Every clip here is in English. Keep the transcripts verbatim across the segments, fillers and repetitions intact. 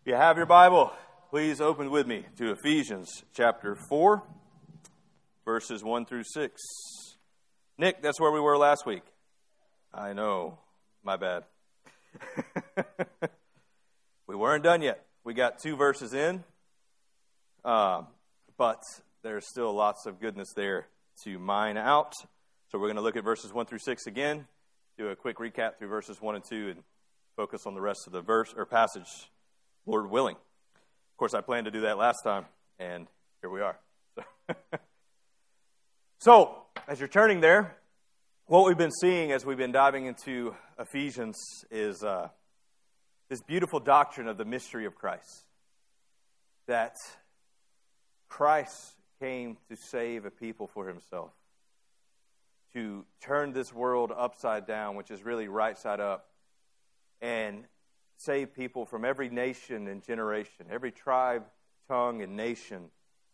If you have your Bible, please open with me to Ephesians chapter four, verses one through six. Nick, that's where we were last week. I know. My bad. We weren't done yet. We got two verses in, uh, but there's still lots of goodness there to mine out. So we're going to look at verses one through six again, do a quick recap through verses one and two, and focus on the rest of the verse or passage, Lord willing. Of course, I planned to do that last time, and here we are. So, as you're turning there, what we've been seeing as we've been diving into Ephesians is uh, this beautiful doctrine of the mystery of Christ. That Christ came to save a people for himself. To turn this world upside down, which is really right side up, and save people from every nation and generation, every tribe, tongue, and nation,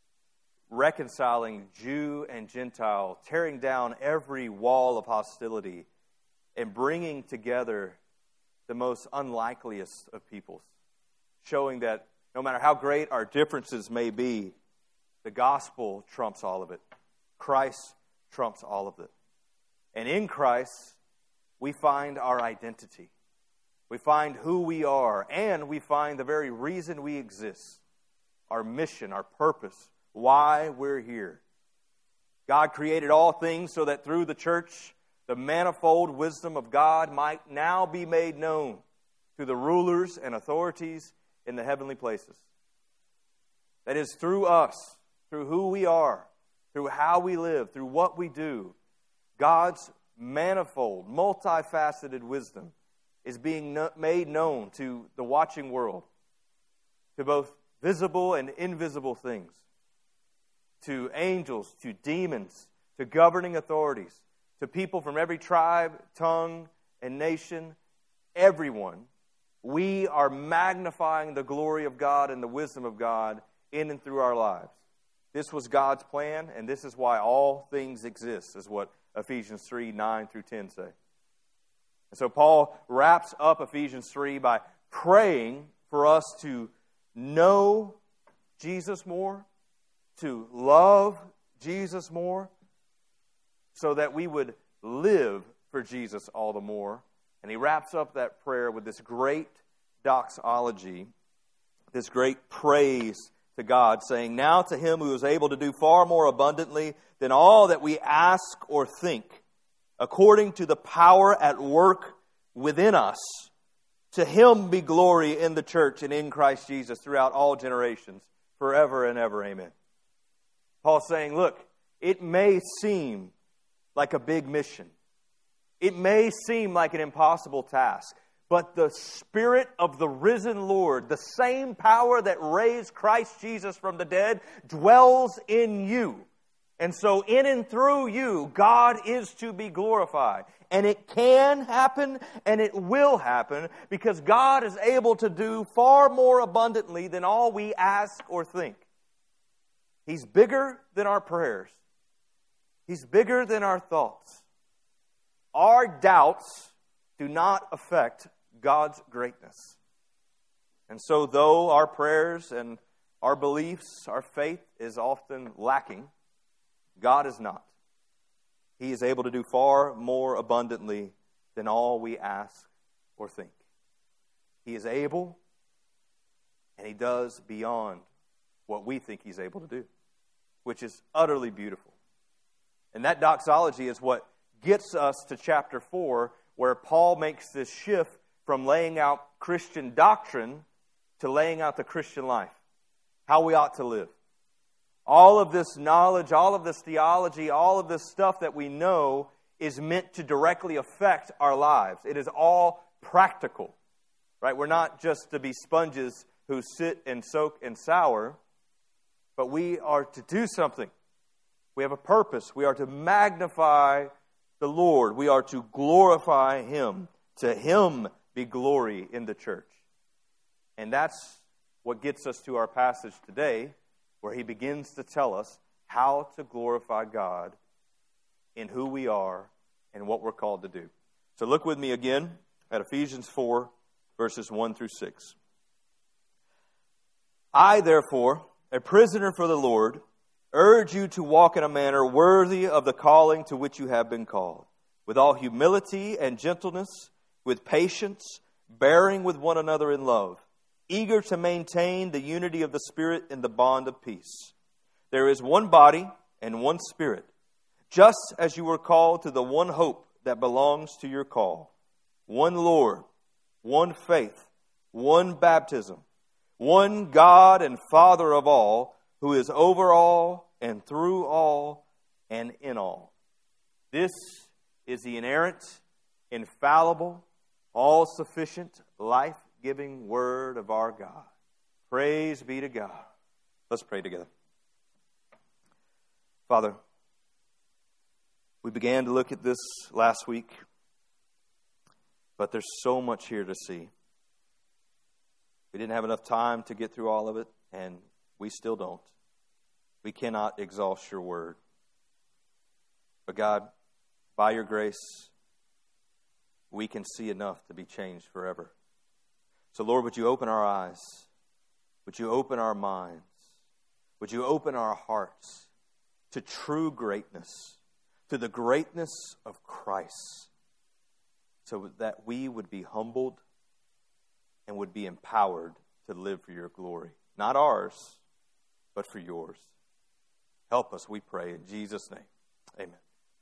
reconciling Jew and Gentile, tearing down every wall of hostility, and bringing together the most unlikeliest of peoples, showing that no matter how great our differences may be, the gospel trumps all of it. Christ trumps all of it. And in Christ, we find our identity. We find who we are, and we find the very reason we exist, our mission, our purpose, why we're here. God created all things so that through the church, the manifold wisdom of God might now be made known to the rulers and authorities in the heavenly places. That is, through us, through who we are, through how we live, through what we do, God's manifold, multifaceted wisdom is being no- made known to the watching world, to both visible and invisible things, to angels, to demons, to governing authorities, to people from every tribe, tongue, and nation, everyone. We are magnifying the glory of God and the wisdom of God in and through our lives. This was God's plan, and this is why all things exist, is what Ephesians three, nine through ten say. And so Paul wraps up Ephesians three by praying for us to know Jesus more, to love Jesus more, so that we would live for Jesus all the more. And he wraps up that prayer with this great doxology, this great praise to God, saying, "Now to him who is able to do far more abundantly than all that we ask or think, according to the power at work within us, to him be glory in the church and in Christ Jesus throughout all generations, forever and ever. Amen." Paul's saying, look, it may seem like a big mission. It may seem like an impossible task. But the Spirit of the risen Lord, the same power that raised Christ Jesus from the dead, dwells in you. And so in and through you, God is to be glorified. And it can happen, and it will happen, because God is able to do far more abundantly than all we ask or think. He's bigger than our prayers. He's bigger than our thoughts. Our doubts do not affect God's greatness. And so though our prayers and our beliefs, our faith is often lacking, God is not. He is able to do far more abundantly than all we ask or think. He is able, and He does beyond what we think He's able to do, which is utterly beautiful. And that doxology is what gets us to chapter four, where Paul makes this shift from laying out Christian doctrine to laying out the Christian life, how we ought to live. All of this knowledge, all of this theology, all of this stuff that we know is meant to directly affect our lives. It is all practical, right? We're not just to be sponges who sit and soak and sour, but we are to do something. We have a purpose. We are to magnify the Lord. We are to glorify Him. To Him be glory in the church. And that's what gets us to our passage today, where he begins to tell us how to glorify God in who we are and what we're called to do. So look with me again at Ephesians four, verses one through six. I, therefore, a prisoner for the Lord, urge you to walk in a manner worthy of the calling to which you have been called, with all humility and gentleness, with patience, bearing with one another in love, eager to maintain the unity of the Spirit in the bond of peace. There is one body and one Spirit, just as you were called to the one hope that belongs to your call. One Lord, one faith, one baptism, one God and Father of all, who is over all and through all and in all. This is the inerrant, infallible, all-sufficient, life-giving Word of our God. Praise be to God. Let's pray together. Father, we began to look at this last week, but there's so much here to see. We didn't have enough time to get through all of it, and we still don't. We cannot exhaust your word. But God, by your grace, we can see enough to be changed forever. So Lord, would you open our eyes? Would you open our minds? Would you open our hearts to true greatness, to the greatness of Christ, so that we would be humbled and would be empowered to live for your glory. Not ours, but for yours. Help us, we pray, in Jesus' name. Amen.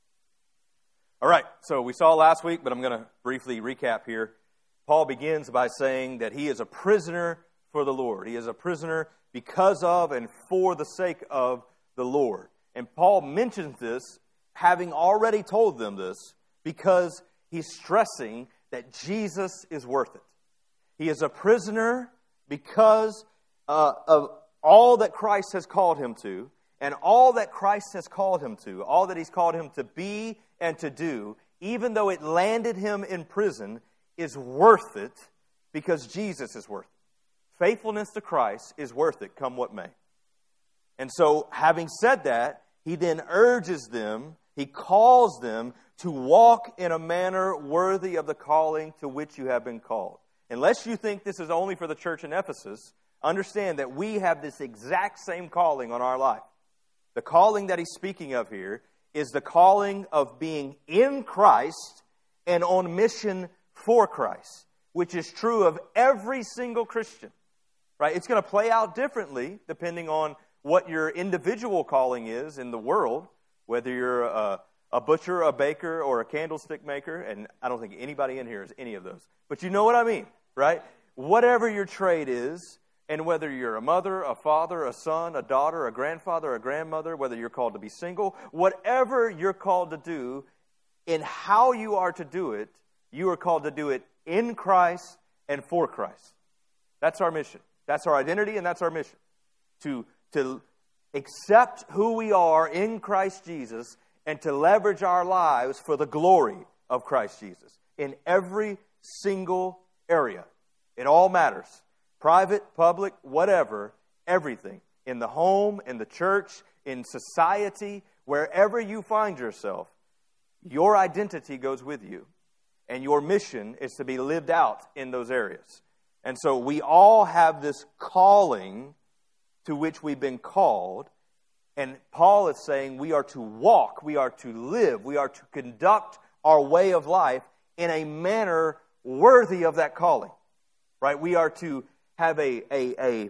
All right, so we saw last week, but I'm going to briefly recap here. Paul begins by saying that he is a prisoner for the Lord. He is a prisoner because of and for the sake of the Lord. And Paul mentions this, having already told them this, because he's stressing that Jesus is worth it. He is a prisoner because uh, of all that Christ has called him to, and all that Christ has called him to, all that he's called him to be and to do, even though it landed him in prison, is worth it because Jesus is worth it. Faithfulness to Christ is worth it, come what may. And so, having said that, he then urges them, he calls them to walk in a manner worthy of the calling to which you have been called. Unless you think this is only for the church in Ephesus, understand that we have this exact same calling on our life. The calling that he's speaking of here is the calling of being in Christ and on mission for Christ, which is true of every single Christian. Right? It's going to play out differently depending on what your individual calling is in the world, whether you're a, a butcher, a baker, or a candlestick maker, and I don't think anybody in here is any of those. But you know what I mean, right? Whatever your trade is, and whether you're a mother, a father, a son, a daughter, a grandfather, a grandmother, whether you're called to be single, whatever you're called to do, in how you are to do it, you are called to do it in Christ and for Christ. That's our mission. That's our identity, and that's our mission. To, to accept who we are in Christ Jesus and to leverage our lives for the glory of Christ Jesus in every single area. It all matters. Private, public, whatever, everything. In the home, in the church, in society, wherever you find yourself, your identity goes with you. And your mission is to be lived out in those areas. And so we all have this calling to which we've been called. And Paul is saying we are to walk, we are to live, we are to conduct our way of life in a manner worthy of that calling. Right? We are to have a, a, a,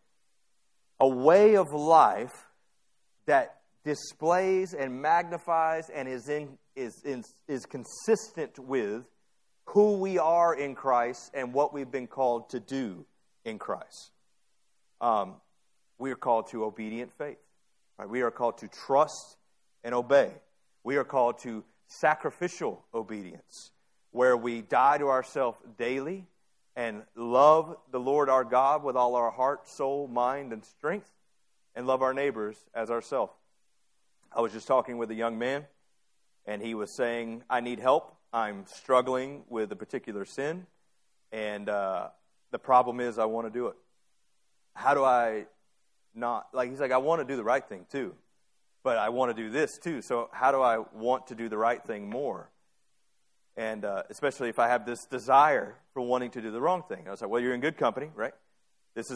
a way of life that displays and magnifies and is in, is, in, is consistent with who we are in Christ and what we've been called to do in Christ. Um, we are called to obedient faith. Right? We are called to trust and obey. We are called to sacrificial obedience, where we die to ourselves daily and love the Lord our God with all our heart, soul, mind, and strength, and love our neighbors as ourselves. I was just talking with a young man, and he was saying, I need help. I'm struggling with a particular sin, and uh, the problem is I want to do it. How do I not, like, he's like, I want to do the right thing too, but I want to do this too, so how do I want to do the right thing more? And uh, especially if I have this desire for wanting to do the wrong thing. I was like, well, you're in good company, right? This is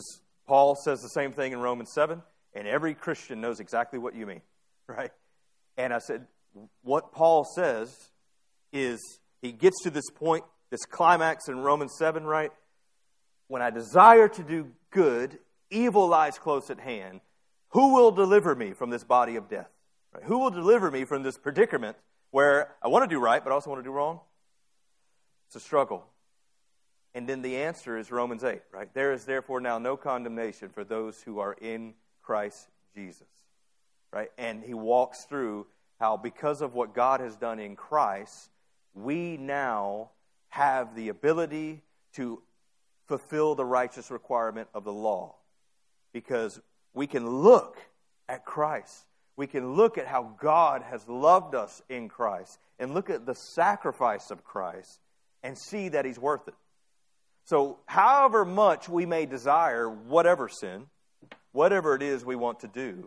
Paul says the same thing in Romans seven, and every Christian knows exactly what you mean, right? And I said, what Paul says is, he gets to this point, this climax in Romans seven, right? When I desire to do good, evil lies close at hand. Who will deliver me from this body of death? Right? Who will deliver me from this predicament where I want to do right, but I also want to do wrong? It's a struggle. And then the answer is Romans eight, right? There is therefore now no condemnation for those who are in Christ Jesus, right? And he walks through how because of what God has done in Christ, we now have the ability to fulfill the righteous requirement of the law. Because we can look at Christ. We can look at how God has loved us in Christ and look at the sacrifice of Christ and see that He's worth it. So however much we may desire whatever sin, whatever it is we want to do,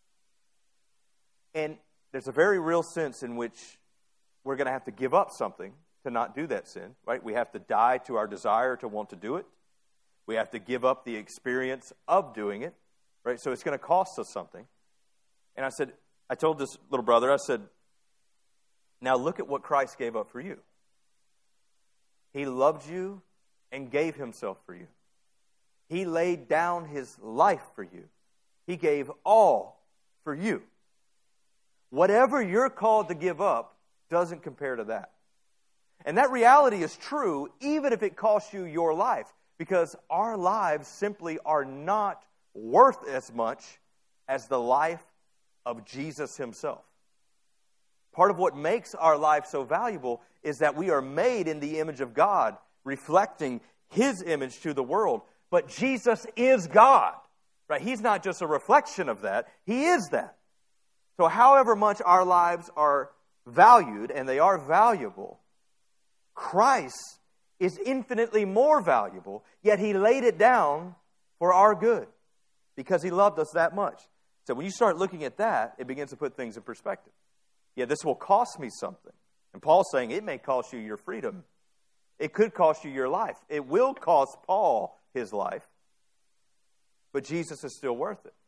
and there's a very real sense in which we're going to have to give up something to not do that sin, right? We have to die to our desire to want to do it. We have to give up the experience of doing it, right? So it's going to cost us something. And I said, I told this little brother, I said, now look at what Christ gave up for you. He loved you and gave Himself for you. He laid down His life for you. He gave all for you. Whatever you're called to give up doesn't compare to that. And that reality is true even if it costs you your life, because our lives simply are not worth as much as the life of Jesus Himself. Part of what makes our life so valuable is that we are made in the image of God, reflecting His image to the world. But Jesus is God, right? He's not just a reflection of that. He is that. So however much our lives are valued, and they are valuable, Christ is infinitely more valuable, yet He laid it down for our good because He loved us that much. So when you start looking at that, it begins to put things in perspective. Yeah, this will cost me something. And Paul's saying it may cost you your freedom. It could cost you your life. It will cost Paul his life. But Jesus is still worth it.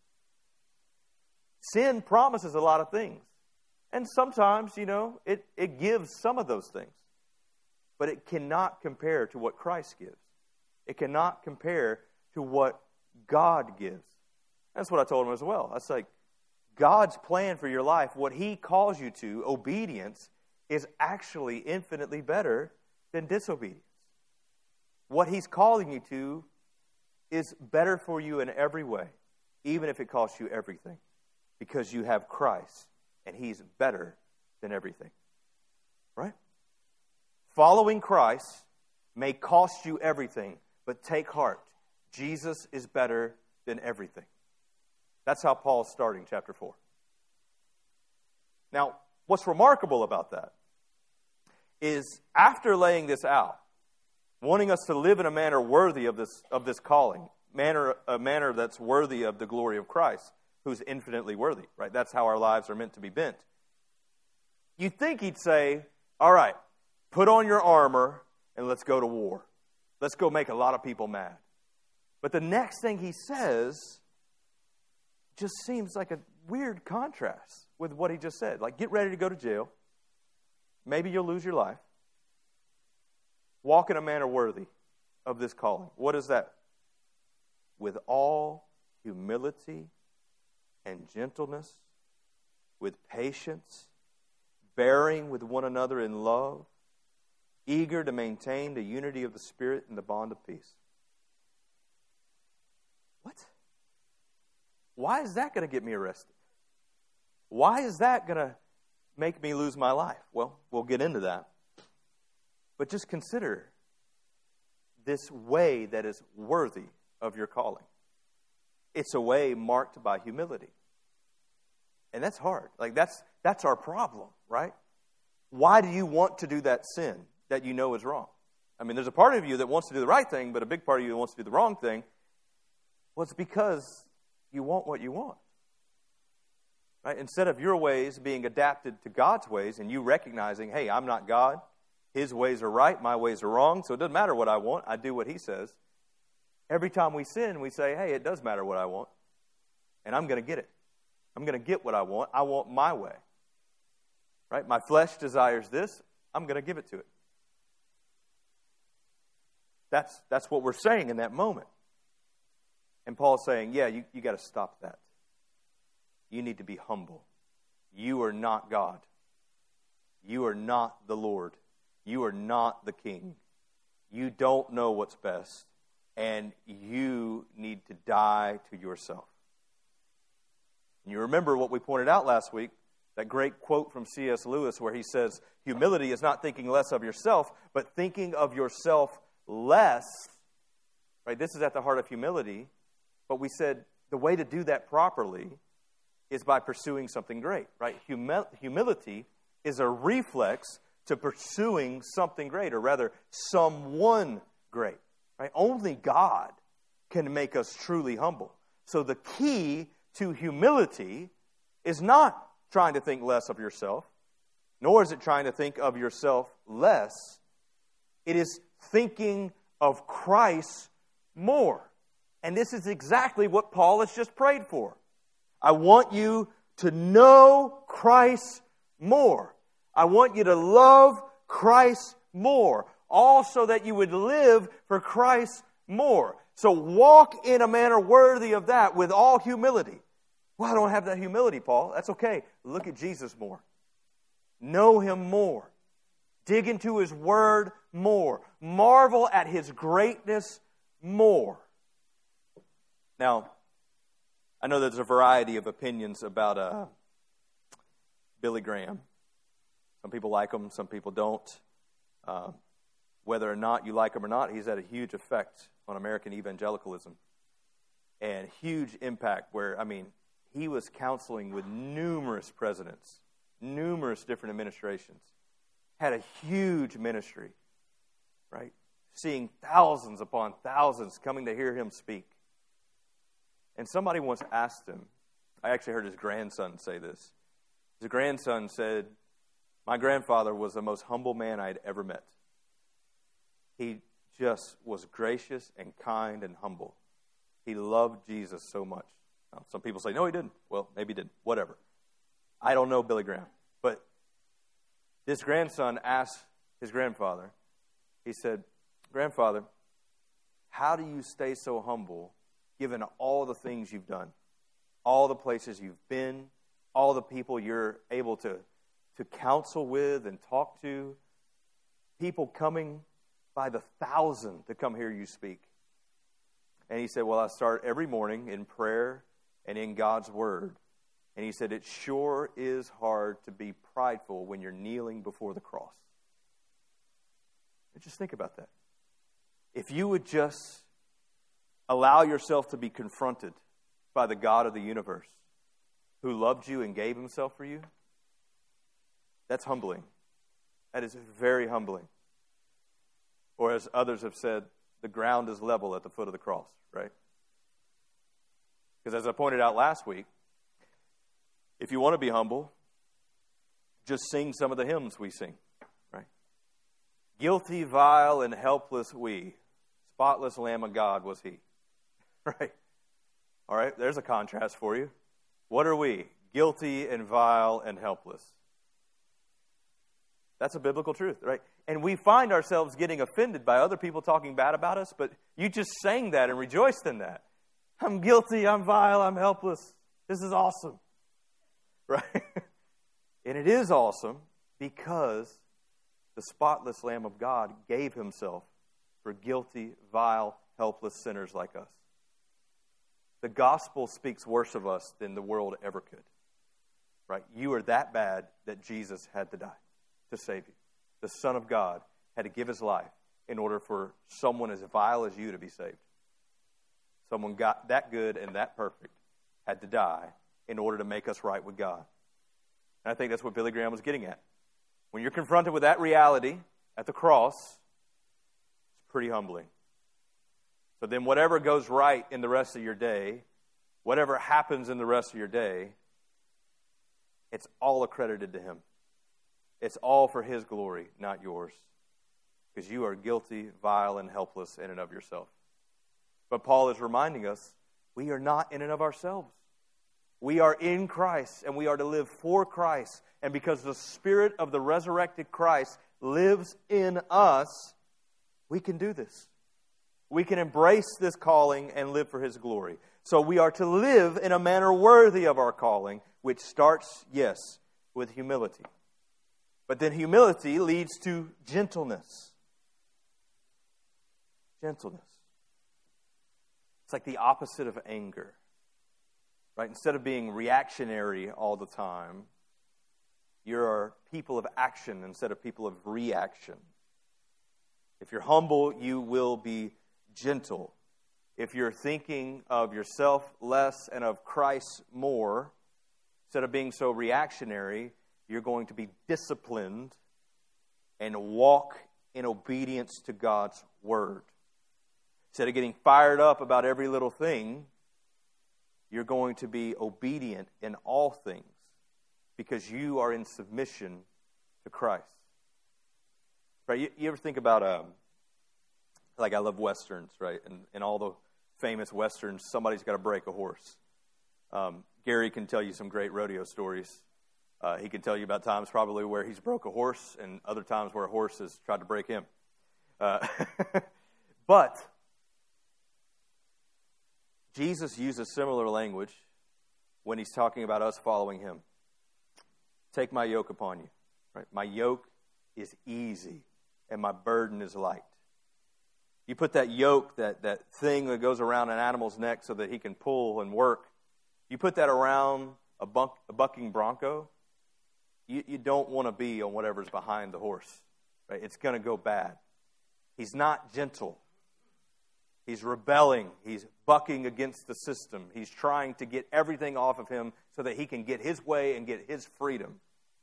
Sin promises a lot of things. And sometimes, you know, it, it gives some of those things. But it cannot compare to what Christ gives. It cannot compare to what God gives. That's what I told him as well. I was like, God's plan for your life, what He calls you to, obedience, is actually infinitely better than disobedience. What He's calling you to is better for you in every way, even if it costs you everything, because you have Christ, and He's better than everything. Right? Following Christ may cost you everything, but take heart. Jesus is better than everything. That's how Paul's starting chapter four. Now, what's remarkable about that is after laying this out, wanting us to live in a manner worthy of this of this calling, manner a manner that's worthy of the glory of Christ, who's infinitely worthy, right? That's how our lives are meant to be bent. You'd think he'd say, all right, put on your armor and let's go to war. Let's go make a lot of people mad. But the next thing he says just seems like a weird contrast with what he just said. Like, get ready to go to jail. Maybe you'll lose your life. Walk in a manner worthy of this calling. What is that? With all humility and gentleness, with patience, bearing with one another in love, eager to maintain the unity of the Spirit and the bond of peace. What? Why is that going to get me arrested? Why is that going to make me lose my life? Well, we'll get into that. But just consider this way that is worthy of your calling. It's a way marked by humility. And that's hard. Like that's that's our problem, right? Why do you want to do that sin that you know is wrong? I mean, there's a part of you that wants to do the right thing, but a big part of you that wants to do the wrong thing. Well, it's because you want what you want. Right? Instead of your ways being adapted to God's ways and you recognizing, hey, I'm not God. His ways are right, my ways are wrong, so it doesn't matter what I want. I do what He says. Every time we sin, we say, hey, it does matter what I want, and I'm going to get it. I'm going to get what I want. I want my way. Right? My flesh desires this. I'm going to give it to it. That's, that's what we're saying in that moment. And Paul's saying, yeah, you, you got to stop that. You need to be humble. You are not God. You are not the Lord. You are not the King. You don't know what's best. And you need to die to yourself. And you remember what we pointed out last week, that great quote from C S Lewis where he says, humility is not thinking less of yourself, but thinking of yourself less. Right? This is at the heart of humility. But we said the way to do that properly is by pursuing something great. Right? Humi- humility is a reflex to pursuing something great, or rather, someone great. Right? Only God can make us truly humble. So the key to humility is not trying to think less of yourself, nor is it trying to think of yourself less. It is thinking of Christ more. And this is exactly what Paul has just prayed for. I want you to know Christ more. I want you to love Christ more. All so that you would live for Christ more. So walk in a manner worthy of that with all humility. Well, I don't have that humility, Paul. That's okay. Look at Jesus more. Know Him more. Dig into His Word more. Marvel at His greatness more. Now, I know there's a variety of opinions about uh, Billy Graham. Some people like him, some people don't. Uh, whether or not you like him or not, he's had a huge effect on American evangelicalism. And huge impact where, I mean, he was counseling with numerous presidents, numerous different administrations. Had a huge ministry, right? Seeing thousands upon thousands coming to hear him speak. And somebody once asked him, I actually heard his grandson say this. His grandson said, my grandfather was the most humble man I'd ever met. He just was gracious and kind and humble. He loved Jesus so much. Now, some people say, no, he didn't. Well, maybe he did. Whatever. I don't know Billy Graham. But this grandson asked his grandfather, he said, Grandfather, how do you stay so humble given all the things you've done, all the places you've been, all the people you're able to, to counsel with and talk to, people coming by the thousand to come hear you speak? And he said, well, I start every morning in prayer and in God's Word. And he said, it sure is hard to be prideful when you're kneeling before the cross. And just think about that. If you would just allow yourself to be confronted by the God of the universe who loved you and gave Himself for you, that's humbling. That is very humbling. Or as others have said, the ground is level at the foot of the cross, right? Because as I pointed out last week, if you want to be humble, just sing some of the hymns we sing, right? Guilty, vile, and helpless we. Spotless Lamb of God was He. Right? All right, there's a contrast for you. What are we? Guilty and vile and helpless. That's a biblical truth, right? And we find ourselves getting offended by other people talking bad about us, but you just sang that and rejoiced in that. I'm guilty, I'm vile, I'm helpless. This is awesome. Right? And it is awesome because the spotless Lamb of God gave Himself for guilty, vile, helpless sinners like us. The gospel speaks worse of us than the world ever could. Right? You are that bad that Jesus had to die to save you. The Son of God had to give His life in order for someone as vile as you to be saved. Someone got that good and that perfect had to die in order to make us right with God. And I think that's what Billy Graham was getting at. When you're confronted with that reality at the cross, it's pretty humbling. So then whatever goes right in the rest of your day, whatever happens in the rest of your day, it's all accredited to Him. It's all for His glory, not yours. Because you are guilty, vile, and helpless in and of yourself. But Paul is reminding us, we are not in and of ourselves. We are in Christ, and we are to live for Christ. And because the Spirit of the resurrected Christ lives in us, we can do this. We can embrace this calling and live for His glory. So we are to live in a manner worthy of our calling, which starts, yes, with humility. But then humility leads to gentleness. Gentleness. It's like the opposite of anger. Right? Instead of being reactionary all the time, you're people of action instead of people of reaction. If you're humble, you will be gentle. If you're thinking of yourself less and of Christ more, instead of being so reactionary, you're going to be disciplined and walk in obedience to God's Word. Instead of getting fired up about every little thing, you're going to be obedient in all things because you are in submission to Christ. Right? You, you ever think about, um, like I love Westerns, right? And in all the famous Westerns, somebody's got to break a horse. Um, Gary can tell you some great rodeo stories. Uh, he can tell you about times probably where he's broke a horse and other times where a horse has tried to break him. Uh, but Jesus uses similar language when He's talking about us following Him. Take my yoke upon you. Right? My yoke is easy and my burden is light. You put that yoke, that, that thing that goes around an animal's neck so that he can pull and work, you put that around a, bunk, a bucking bronco, you, you don't want to be on whatever's behind the horse. Right? It's going to go bad. He's not gentle. He's rebelling. He's bucking against the system. He's trying to get everything off of him so that he can get his way and get his freedom.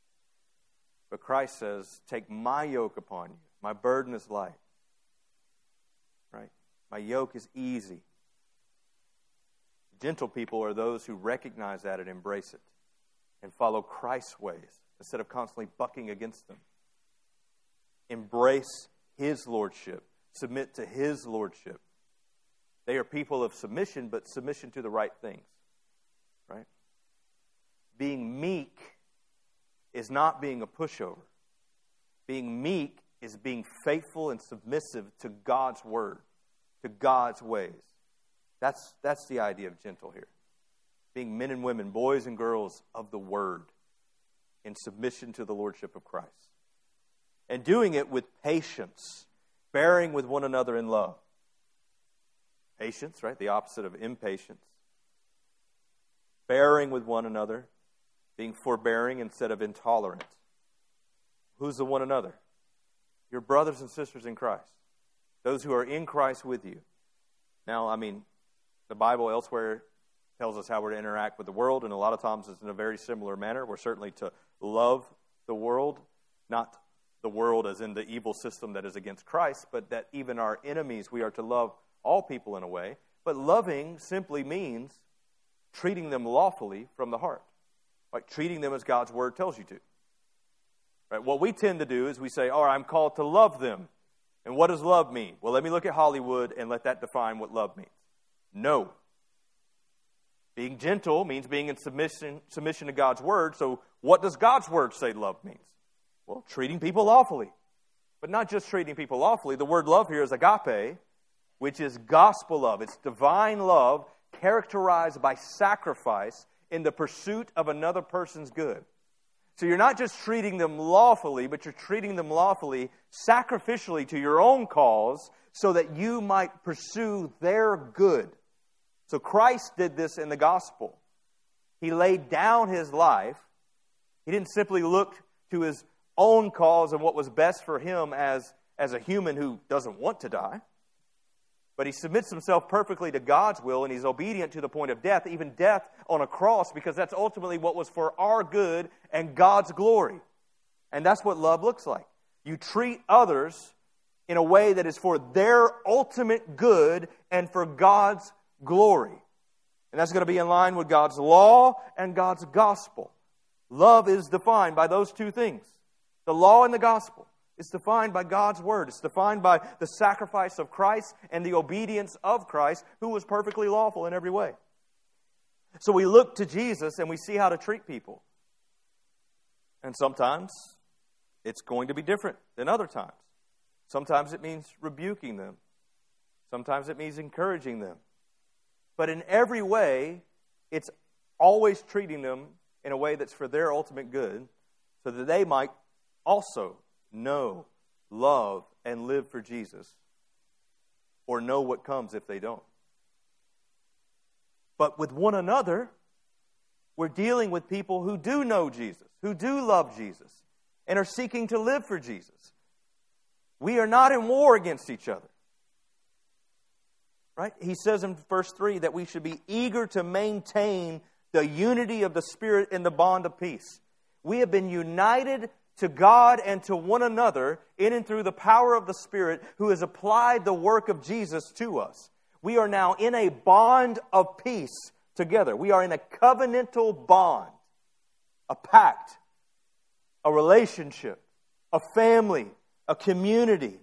But Christ says, take my yoke upon you. My burden is light. Right? My yoke is easy. Gentle people are those who recognize that and embrace it and follow Christ's ways instead of constantly bucking against them. Embrace His lordship. Submit to His lordship. They are people of submission, but submission to the right things. Right? Being meek is not being a pushover. Being meek is being faithful and submissive to God's word, to God's ways. That's, that's the idea of gentle here. Being men and women, boys and girls of the word in submission to the lordship of Christ. And doing it with patience, bearing with one another in love. Patience, right? The opposite of impatience. Bearing with one another, being forbearing instead of intolerant. Who's the one another? Your brothers and sisters in Christ. Those who are in Christ with you. Now, I mean, the Bible elsewhere tells us how we're to interact with the world, and a lot of times it's in a very similar manner. We're certainly to love the world, not the world as in the evil system that is against Christ, but that even our enemies, we are to love all people in a way. But loving simply means treating them lawfully from the heart. Like treating them as God's word tells you to. Right? What we tend to do is we say, all right, I'm called to love them. And what does love mean? Well, let me look at Hollywood and let that define what love means. No. Being gentle means being in submission, submission to God's word. So what does God's word say love means? Well, treating people lawfully. But not just treating people lawfully. The word love here is agape, which is gospel love. It's divine love characterized by sacrifice in the pursuit of another person's good. So you're not just treating them lawfully, but you're treating them lawfully sacrificially to your own cause so that you might pursue their good. So Christ did this in the gospel. He laid down His life. He didn't simply look to His own cause and what was best for Him as, as a human who doesn't want to die. But He submits Himself perfectly to God's will, and He's obedient to the point of death, even death on a cross, because that's ultimately what was for our good and God's glory. And that's what love looks like. You treat others in a way that is for their ultimate good and for God's glory. And that's going to be in line with God's law and God's gospel. Love is defined by those two things. The law and the gospel It's defined by God's Word. It's defined by the sacrifice of Christ and the obedience of Christ, who was perfectly lawful in every way. So we look to Jesus and we see how to treat people. And sometimes it's going to be different than other times. Sometimes it means rebuking them. Sometimes it means encouraging them. But in every way, it's always treating them in a way that's for their ultimate good, so that they might also know, love, and live for Jesus, or know what comes if they don't. But with one another, we're dealing with people who do know Jesus, who do love Jesus, and are seeking to live for Jesus. We are not in war against each other. Right? He says in verse three that we should be eager to maintain the unity of the Spirit in the bond of peace. We have been united to God and to one another in and through the power of the Spirit, who has applied the work of Jesus to us. We are now in a bond of peace together. We are in a covenantal bond, a pact, a relationship, a family, a community.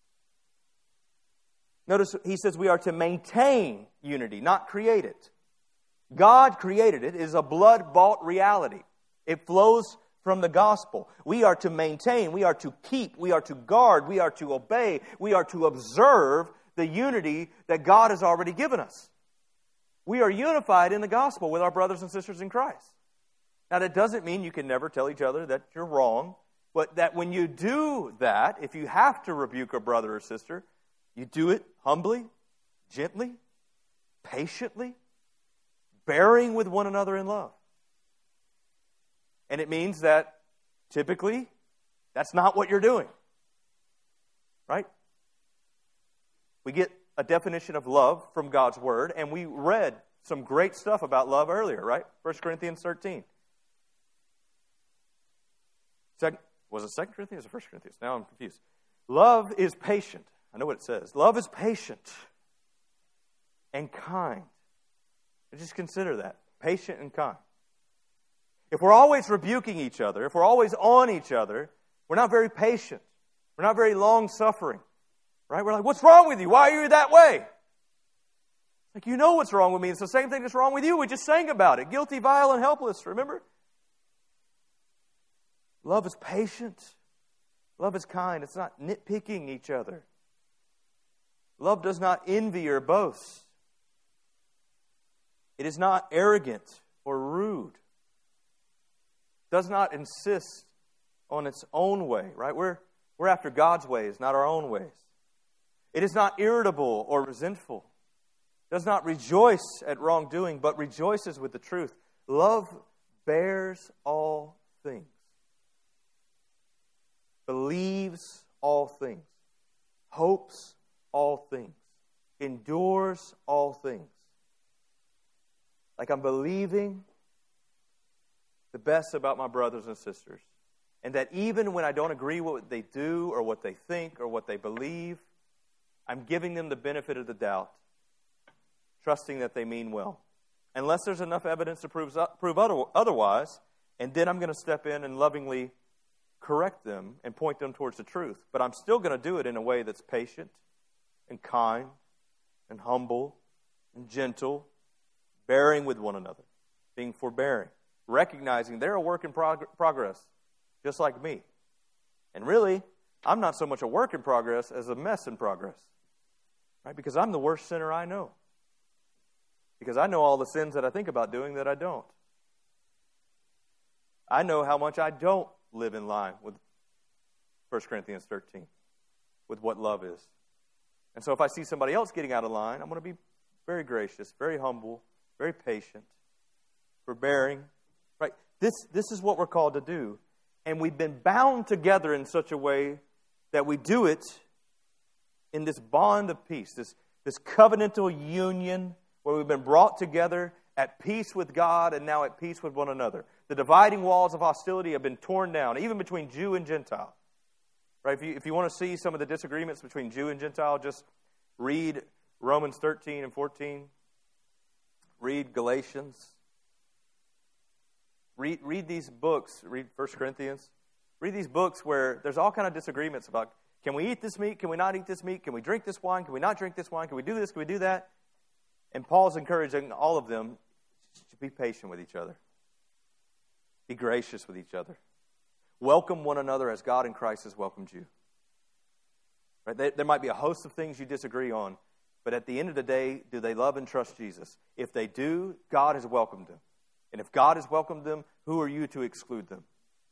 Notice he says we are to maintain unity, not create it. God created it. It is a blood-bought reality. It flows from the gospel. We are to maintain, we are to keep, we are to guard, we are to obey, we are to observe the unity that God has already given us. We are unified in the gospel with our brothers and sisters in Christ. Now, that doesn't mean you can never tell each other that you're wrong, but that when you do that, if you have to rebuke a brother or sister, you do it humbly, gently, patiently, bearing with one another in love. And it means that typically that's not what you're doing. Right? We get a definition of love from God's Word, and we read some great stuff about love earlier, right? First Corinthians thirteen. Second, was it Second Corinthians or First Corinthians? Now I'm confused. Love is patient. I know what it says. Love is patient and kind. Just consider that. Patient and kind. If we're always rebuking each other, if we're always on each other, we're not very patient. We're not very long-suffering. Right? We're like, what's wrong with you? Why are you that way? Like, you know what's wrong with me. It's the same thing that's wrong with you. We just sang about it. Guilty, vile, and helpless. Remember? Love is patient. Love is kind. It's not nitpicking each other. Love does not envy or boast. It is not arrogant or rude. It does not insist on its own way, right? We're, we're after God's ways, not our own ways. It is not irritable or resentful. It does not rejoice at wrongdoing, but rejoices with the truth. Love bears all things, believes all things, hopes all things, endures all things. Like, I'm believing the best about my brothers and sisters. And that even when I don't agree with what they do or what they think or what they believe, I'm giving them the benefit of the doubt, trusting that they mean well. Unless there's enough evidence to prove, prove otherwise, and then I'm going to step in and lovingly correct them and point them towards the truth. But I'm still going to do it in a way that's patient and kind and humble and gentle, bearing with one another, being forbearing, recognizing they're a work in prog- progress, just like me. And really, I'm not so much a work in progress as a mess in progress, right? Because I'm the worst sinner I know. Because I know all the sins that I think about doing that I don't. I know how much I don't live in line with First Corinthians thirteen, with what love is. And so if I see somebody else getting out of line, I'm going to be very gracious, very humble, very patient, forbearing. Right? This, this is what we're called to do. And we've been bound together in such a way that we do it in this bond of peace, this, this covenantal union where we've been brought together at peace with God and now at peace with one another. The dividing walls of hostility have been torn down, even between Jew and Gentile. Right? If you, if you want to see some of the disagreements between Jew and Gentile, just read Romans thirteen and fourteen. Read Galatians. Read, read these books. Read First Corinthians. Read these books where there's all kind of disagreements about, can we eat this meat? Can we not eat this meat? Can we drink this wine? Can we not drink this wine? Can we do this? Can we do that? And Paul's encouraging all of them to be patient with each other. Be gracious with each other. Welcome one another as God in Christ has welcomed you. Right? There might be a host of things you disagree on, but at the end of the day, do they love and trust Jesus? If they do, God has welcomed them. And if God has welcomed them, who are you to exclude them?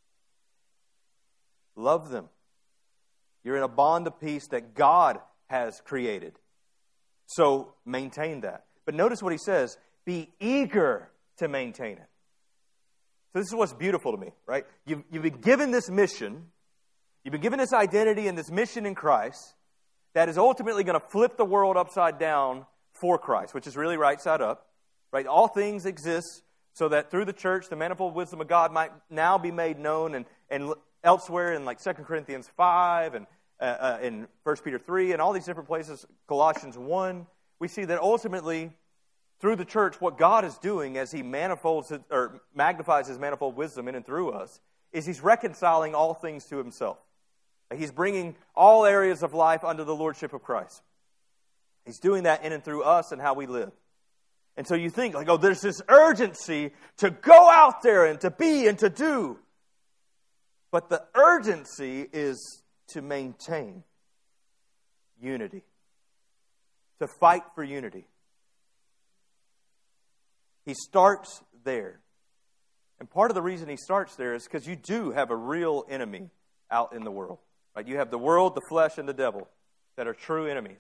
Love them. You're in a bond of peace that God has created. So maintain that. But notice what he says, be eager to maintain it. So this is what's beautiful to me, right? You've, you've been given this mission. You've been given this identity and this mission in Christ that is ultimately going to flip the world upside down for Christ, which is really right side up, right? All things exist so that through the church, the manifold wisdom of God might now be made known. And, and elsewhere in like Second Corinthians five and uh, uh, in First Peter three and all these different places, Colossians one, we see that ultimately through the church, what God is doing as He manifolds his, or magnifies His manifold wisdom in and through us is He's reconciling all things to Himself. He's bringing all areas of life under the lordship of Christ. He's doing that in and through us and how we live. And so you think, like, oh, there's this urgency to go out there and to be and to do. But the urgency is to maintain unity, to fight for unity. He starts there. And part of the reason he starts there is because you do have a real enemy out in the world. Right? You have the world, the flesh, and the devil that are true enemies.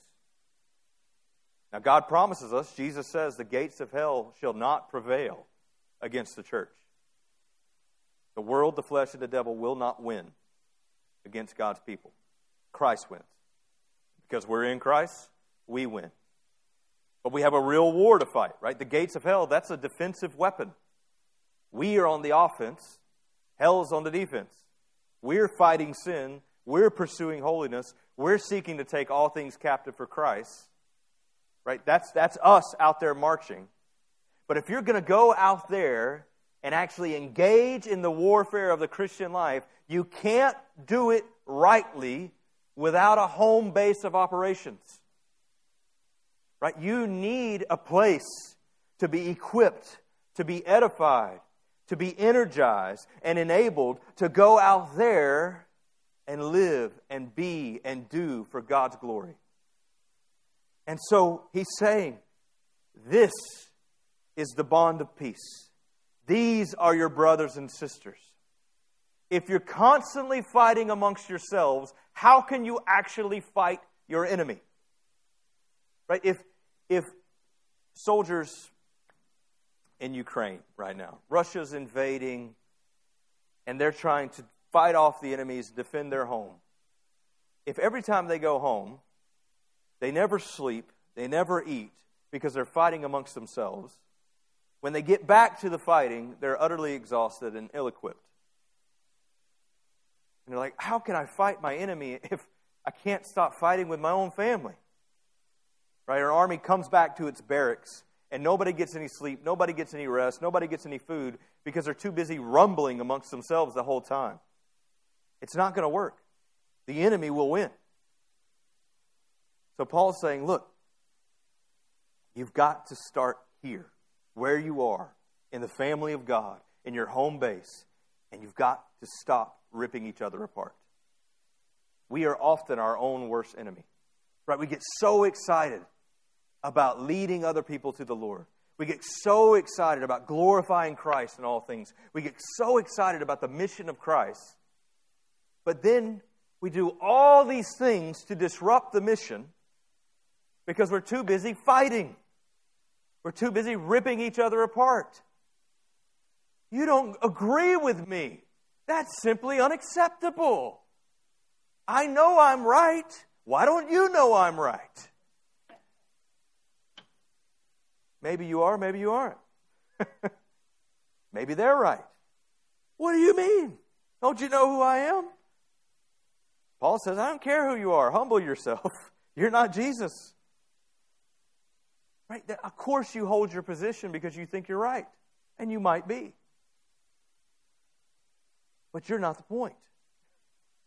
Now, God promises us, Jesus says, the gates of hell shall not prevail against the church. The world, the flesh, and the devil will not win against God's people. Christ wins. Because we're in Christ, we win. But we have a real war to fight, right? The gates of hell, that's a defensive weapon. We are on the offense. Hell's on the defense. We're fighting sin. We're pursuing holiness. We're seeking to take all things captive for Christ. Right? That's, that's us out there marching. But if you're going to go out there and actually engage in the warfare of the Christian life, you can't do it rightly without a home base of operations. Right? You need a place to be equipped, to be edified, to be energized and enabled to go out there and live and be and do for God's glory. And so he's saying, this is the bond of peace. These are your brothers and sisters. If you're constantly fighting amongst yourselves, how can you actually fight your enemy? Right? If if soldiers in Ukraine right now, Russia's invading, and they're trying to fight off the enemies, defend their home. If every time they go home, they never sleep, they never eat, because they're fighting amongst themselves, when they get back to the fighting, they're utterly exhausted and ill-equipped. And they're like, how can I fight my enemy if I can't stop fighting with my own family? Right? Our army comes back to its barracks, and nobody gets any sleep, nobody gets any rest, nobody gets any food, because they're too busy rumbling amongst themselves the whole time. It's not going to work. The enemy will win. So Paul's saying, look, you've got to start here, where you are, in the family of God, in your home base, and you've got to stop ripping each other apart. We are often our own worst enemy. Right? We get so excited about leading other people to the Lord. We get so excited about glorifying Christ in all things. We get so excited about the mission of Christ. But then we do all these things to disrupt the mission because we're too busy fighting. We're too busy ripping each other apart. You don't agree with me. That's simply unacceptable. I know I'm right. Why don't you know I'm right? Maybe you are, maybe you aren't. Maybe they're right. What do you mean? Don't you know who I am? Paul says, I don't care who you are. Humble yourself. You're not Jesus. Right? Of course you hold your position because you think you're right. And you might be. But you're not the point.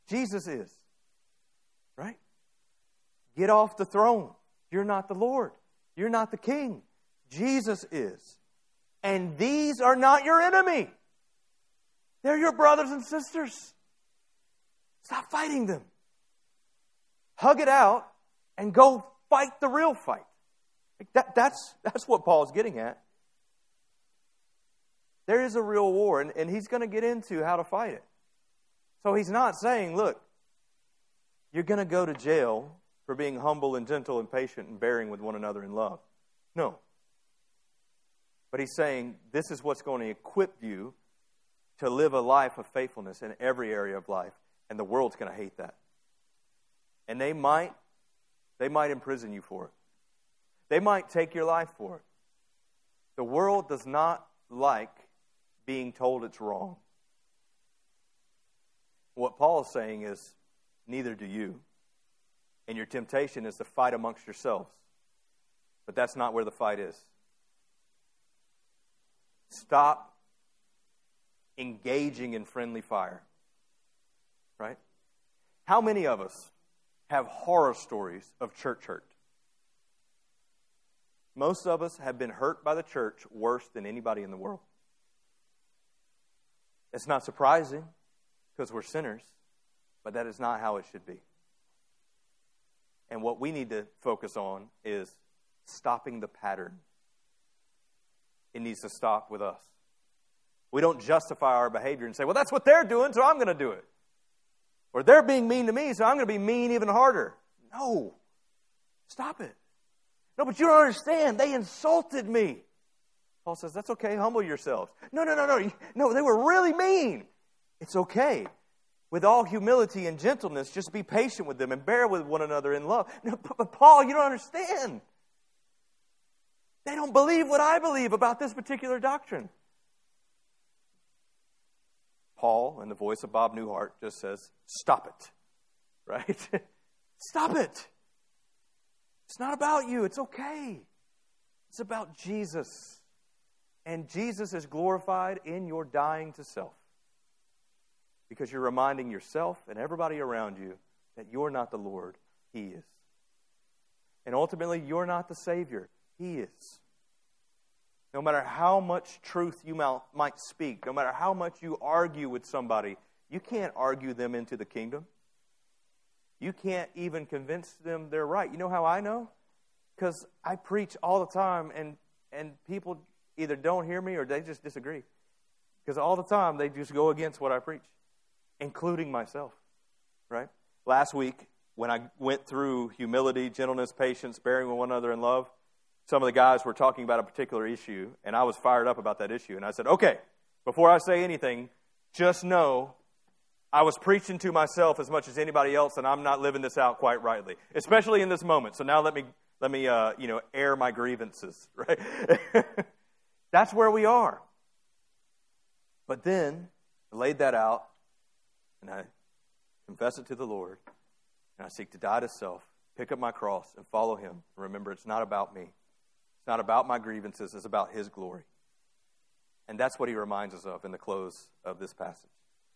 Jesus is. Right? Get off the throne. You're not the Lord. You're not the King. Jesus is. And these are not your enemy. They're your brothers and sisters. Stop fighting them. Hug it out and go fight the real fight. That, that's, that's what Paul's getting at. There is a real war, and, and he's going to get into how to fight it. So he's not saying, look, you're going to go to jail for being humble and gentle and patient and bearing with one another in love. No. But he's saying this is what's going to equip you to live a life of faithfulness in every area of life. And the world's going to hate that. And they might, they might imprison you for it. They might take your life for it. The world does not like being told it's wrong. What Paul is saying is, neither do you. And your temptation is to fight amongst yourselves. But that's not where the fight is. Stop engaging in friendly fire. Right? How many of us have horror stories of church hurt? Most of us have been hurt by the church worse than anybody in the world. It's not surprising because we're sinners, but that is not how it should be. And what we need to focus on is stopping the pattern. It needs to stop with us. We don't justify our behavior and say, well, that's what they're doing, so I'm going to do it. Or they're being mean to me, so I'm going to be mean even harder. No. Stop it. No, but you don't understand. They insulted me. Paul says, that's okay. Humble yourselves. No, no, no, no. No, they were really mean. It's okay. With all humility and gentleness, just be patient with them and bear with one another in love. No, but Paul, you don't understand. They don't believe what I believe about this particular doctrine. Paul, in the voice of Bob Newhart, just says, stop it. Right? Stop it. It's not about you. It's okay. It's about Jesus. And Jesus is glorified in your dying to self. Because you're reminding yourself and everybody around you that you're not the Lord. He is. And ultimately, you're not the Savior. He is. No matter how much truth you might speak, no matter how much you argue with somebody, you can't argue them into the kingdom. You can't even convince them they're right. You know how I know? Because I preach all the time, and, and people either don't hear me or they just disagree. Because all the time, they just go against what I preach, including myself. Right? Last week, when I went through humility, gentleness, patience, bearing with one another in love, some of the guys were talking about a particular issue, and I was fired up about that issue. And I said, okay, before I say anything, just know I was preaching to myself as much as anybody else, and I'm not living this out quite rightly, especially in this moment. So now let me, let me uh, you know, air my grievances, right? That's where we are. But then I laid that out, and I confess it to the Lord, and I seek to die to self, pick up my cross, and follow Him. Remember, it's not about me. It's not about my grievances. It's about His glory. And that's what He reminds us of in the close of this passage.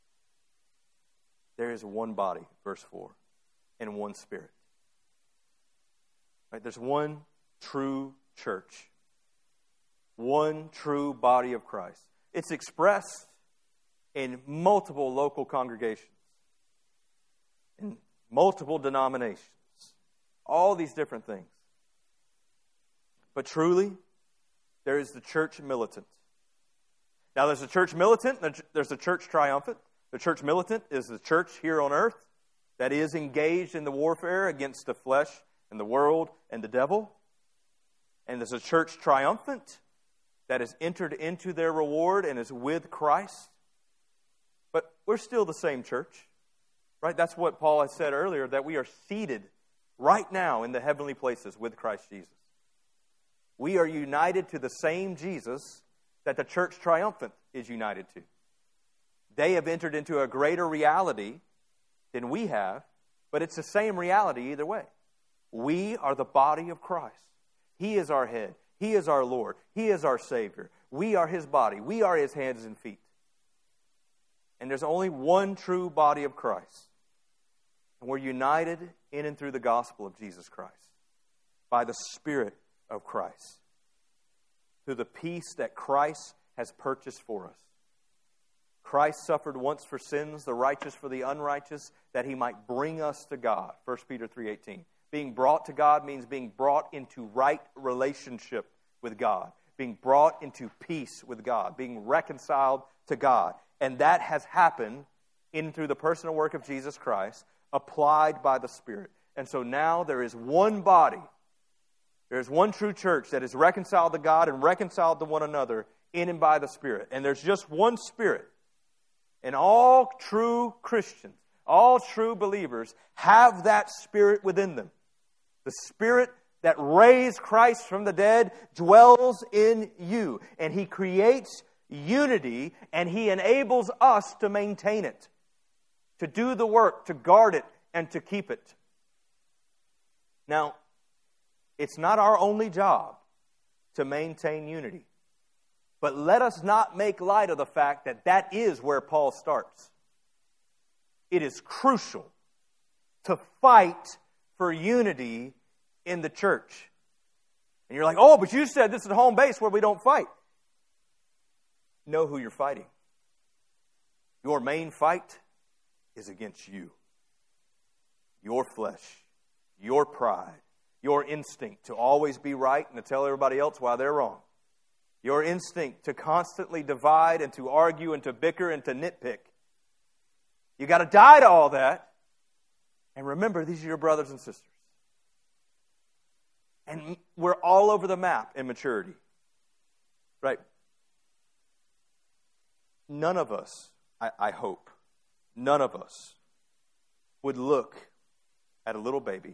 There is one body, verse four, and one Spirit. Right? There's one true church. One true body of Christ. It's expressed in multiple local congregations, in multiple denominations, all these different things. But truly, there is the church militant. Now, there's the church militant, there's the church triumphant. The church militant is the church here on earth that is engaged in the warfare against the flesh and the world and the devil. And there's a church triumphant that has entered into their reward and is with Christ. But we're still the same church, right? That's what Paul had said earlier, that we are seated right now in the heavenly places with Christ Jesus. We are united to the same Jesus that the church triumphant is united to. They have entered into a greater reality than we have, but it's the same reality either way. We are the body of Christ. He is our head. He is our Lord. He is our Savior. We are His body. We are His hands and feet. And there's only one true body of Christ. And we're united in and through the gospel of Jesus Christ, by the Spirit of Christ, through the peace that Christ has purchased for us. Christ suffered once for sins, the righteous for the unrighteous, that He might bring us to God. First Peter three eighteen. Being brought to God means being brought into right relationship with God. Being brought into peace with God. Being reconciled to God. And that has happened in and through the personal work of Jesus Christ, applied by the Spirit. And so now there is one body. There is one true church that is reconciled to God and reconciled to one another in and by the Spirit. And there's just one Spirit. And all true Christians, all true believers have that Spirit within them. The Spirit that raised Christ from the dead dwells in you. And He creates unity, and He enables us to maintain it, to do the work, to guard it, and to keep it. Now, it's not our only job to maintain unity. But let us not make light of the fact that that is where Paul starts. It is crucial to fight for unity in the church. And you're like, oh, but you said this is home base where we don't fight. Know who you're fighting. Your main fight is against you. Your flesh, your pride, your instinct to always be right and to tell everybody else why they're wrong. Your instinct to constantly divide and to argue and to bicker and to nitpick. You got to die to all that. And remember, these are your brothers and sisters. And we're all over the map in maturity. Right? None of us, I, I hope, none of us would look at a little baby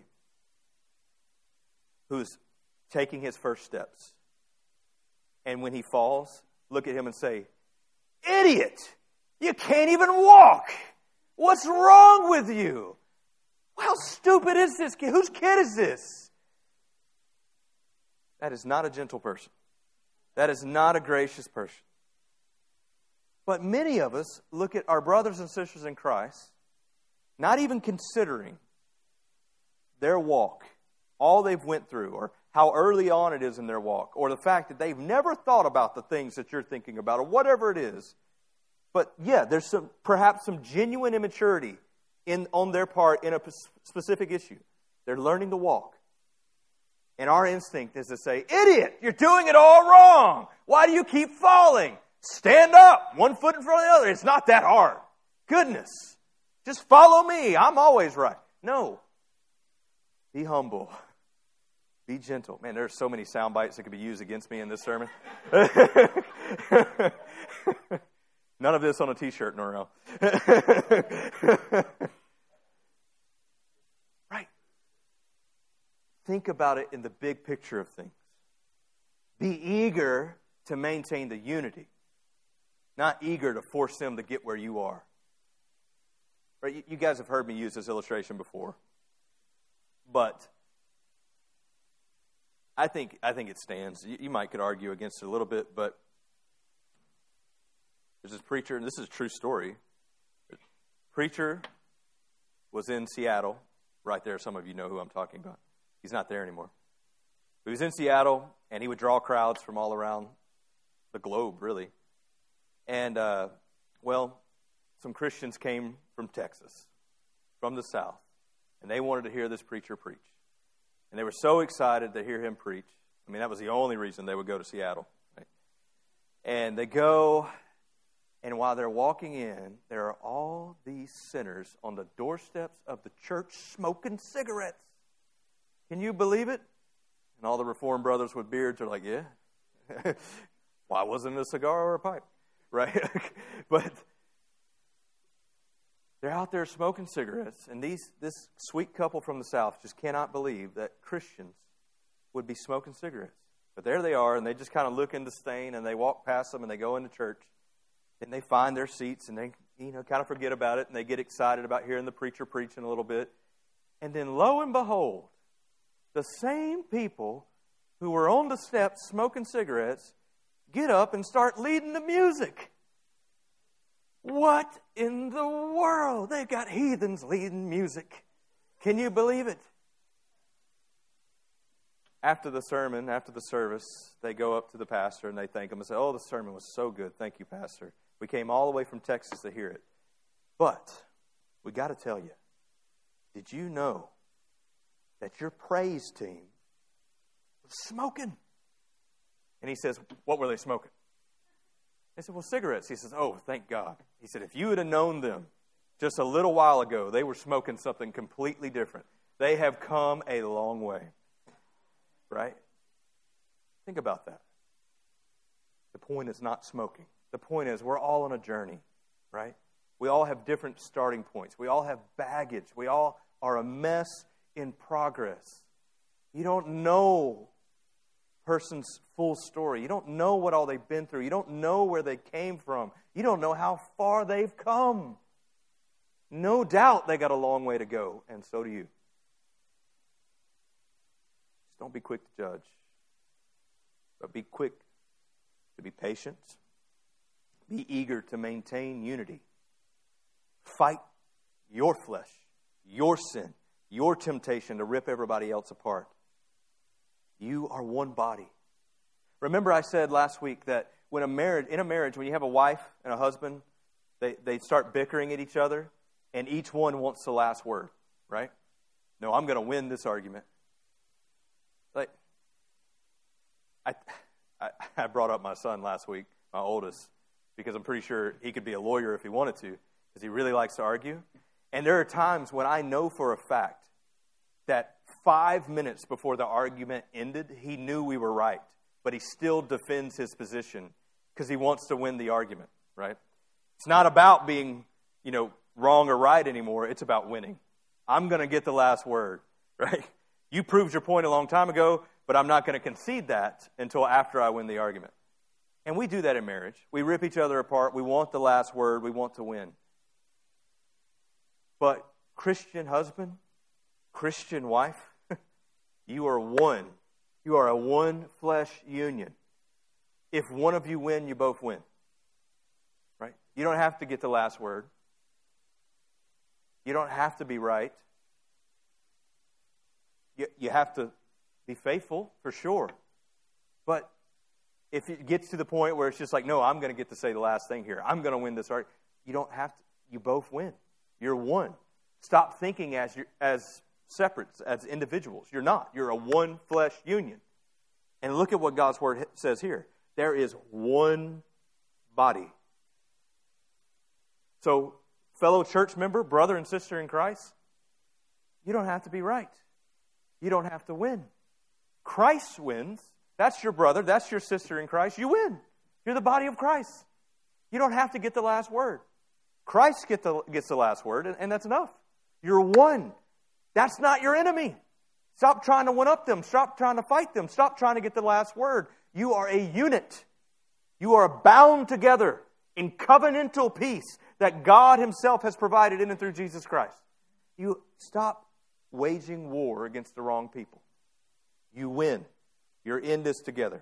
who's taking his first steps. And when he falls, look at him and say, idiot! You can't even walk! What's wrong with you? How stupid is this kid? Whose kid is this? That is not a gentle person. That is not a gracious person. But many of us look at our brothers and sisters in Christ, not even considering their walk, all they've went through, or how early on it is in their walk, or the fact that they've never thought about the things that you're thinking about, or whatever it is. But yeah, there's some perhaps some genuine immaturity in on their part in a specific issue. They're learning to walk. And our instinct is to say, idiot, you're doing it all wrong. Why do you keep falling? Stand up, one foot in front of the other. It's not that hard. Goodness, just follow me. I'm always right. No. Be humble. Be gentle. Man, there are so many sound bites that could be used against me in this sermon. None of this on a t-shirt, Norrell. Right. Think about it in the big picture of things. Be eager to maintain the unity, not eager to force them to get where you are. Right? You guys have heard me use this illustration before, but I think I think it stands. You, you might could argue against it a little bit, but there's this preacher, and this is a true story. The preacher was in Seattle, right there. Some of you know who I'm talking about. He's not there anymore. He was in Seattle, and he would draw crowds from all around the globe, really. And, uh, well, some Christians came from Texas, from the South, and they wanted to hear this preacher preach. And they were so excited to hear him preach. I mean, that was the only reason they would go to Seattle. Right? And they go, and while they're walking in, there are all these sinners on the doorsteps of the church smoking cigarettes. Can you believe it? And all the Reformed brothers with beards are like, yeah. Why wasn't it a cigar or a pipe? Right? But they're out there smoking cigarettes, and these this sweet couple from the South just cannot believe that Christians would be smoking cigarettes. But there they are, and they just kind of look in disdain, and they walk past them, and they go into church, and they find their seats, and they you know kind of forget about it, and they get excited about hearing the preacher preaching a little bit. And then lo and behold, the same people who were on the steps smoking cigarettes get up and start leading the music. What in the world? They've got heathens leading music. Can you believe it? After the sermon, after the service, they go up to the pastor and they thank him and say, oh, the sermon was so good. Thank you, Pastor. We came all the way from Texas to hear it. But we got to tell you, did you know that your praise team was smoking? And he says, what were they smoking? They said, well, cigarettes. He says, oh, thank God. He said, if you had known them just a little while ago, they were smoking something completely different. They have come a long way. Right? Think about that. The point is not smoking. The point is we're all on a journey, right? We all have different starting points. We all have baggage. We all are a mess in progress. You don't know a person's full story. You don't know what all they've been through. You don't know where they came from. You don't know how far they've come. No doubt they got a long way to go, and so do you. Don't be quick to judge, but be quick to be patient. Be eager to maintain unity. Fight your flesh, your sin, your temptation to rip everybody else apart. You are one body. Remember I said last week that when a marriage, in a marriage, when you have a wife and a husband, they, they start bickering at each other, and each one wants the last word, right? No, I'm going to win this argument. Like, I, I I brought up my son last week, my oldest, because I'm pretty sure he could be a lawyer if he wanted to, because he really likes to argue. And there are times when I know for a fact that five minutes before the argument ended, he knew we were right, but he still defends his position because he wants to win the argument, right? It's not about being, you know, wrong or right anymore. It's about winning. I'm going to get the last word, right? You proved your point a long time ago, but I'm not going to concede that until after I win the argument. And we do that in marriage. We rip each other apart. We want the last word. We want to win. But Christian husband, Christian wife, you are one. You are a one flesh union. If one of you win, you both win. Right? You don't have to get the last word. You don't have to be right. You, you have to be faithful, for sure. But if it gets to the point where it's just like, no, I'm going to get to say the last thing here. I'm going to win this argument. You don't have to. You both win. You're one. Stop thinking as you're, as separate, as individuals. You're not. You're a one flesh union. And look at what God's Word says here. There is one body. So, fellow church member, brother and sister in Christ, you don't have to be right. You don't have to win. Christ wins. That's your brother. That's your sister in Christ. You win. You're the body of Christ. You don't have to get the last word. Christ get the, gets the last word, and, and that's enough. You're one. That's not your enemy. Stop trying to one-up them. Stop trying to fight them. Stop trying to get the last word. You are a unit. You are bound together in covenantal peace that God Himself has provided in and through Jesus Christ. You stop waging war against the wrong people. You win. You're in this together.